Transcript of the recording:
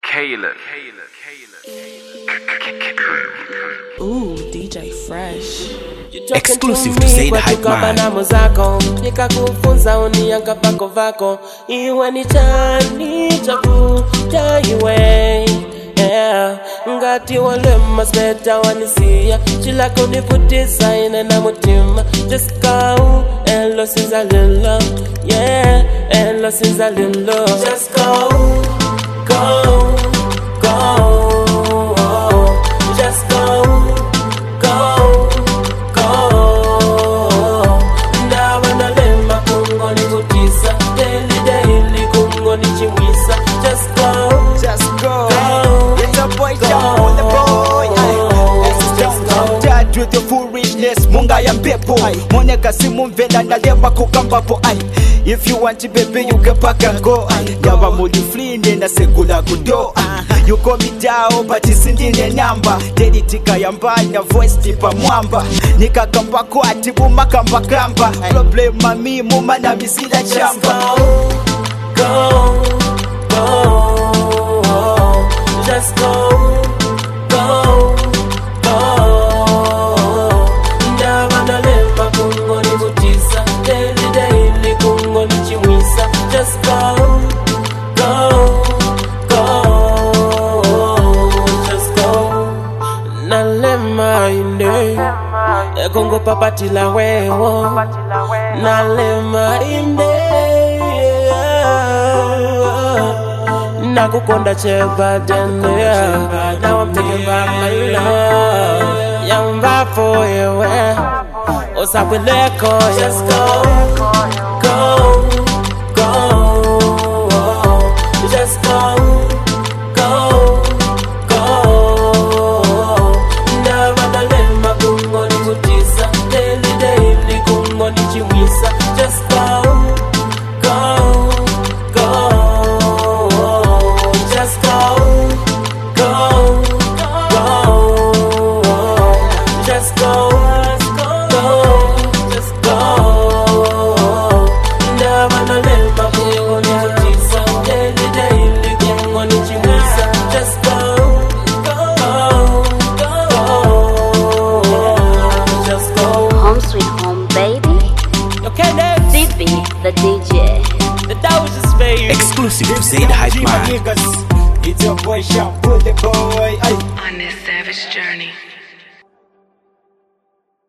Caleb. Ooh, DJ Fresh. Exclusive to Say the Hype Man. Nikakufunza unianga pako vako. Iwe ni chani chaku jaiwe. Ngati wale masbeta wanisia. Chila kunifutisa ine na mutima. Just go and lost is a little. Yeah, and lost is a little. Just go, go, go. Just go, go, go. Now when I let my kungo ni kutisa. Daily kungo ni chimwisa. Just go, go. It's a boy down on the boy. Dad with your full richness, munga ya pepo. Moneka simu mvela na lema kukambapo. If you want it, baby, you can pack and go. Yaba mudi fline na segula kudo. You call me down, but it's in the number. Dedi tika yamba na voice tipa mwamba. Nika kamba kwa tibu makamba kamba. Problem mami muma na misila chamba. Go, go, just go, go, go. Ndabana lemba kungo ni mutisa. Daily kungo ni chimwisa. Just go, go, go. Just go. Nalema inde Kongo papatila wewo. Nalema inde Nakukonda cheva then yeah. Now I'm taking back my love. Yamba for you Osapeleko. Just go, go, go. Just go, go, go. Ndabana lema kungo ni kutisa. Daily kungo ni chimwisa. Just go, go, go. Just go, go, go. Just go, go, just go. Ndabana lema kungo ni kutisa. Daily kungo ni chimwisa. Just go, go, go. Just go. Home sweet home, baby. Okay, next. CB, the DJ. The Dowager's favorite. Exclusive to Say the Hype Man. It's your boy Shampoo the boy. On this savage journey.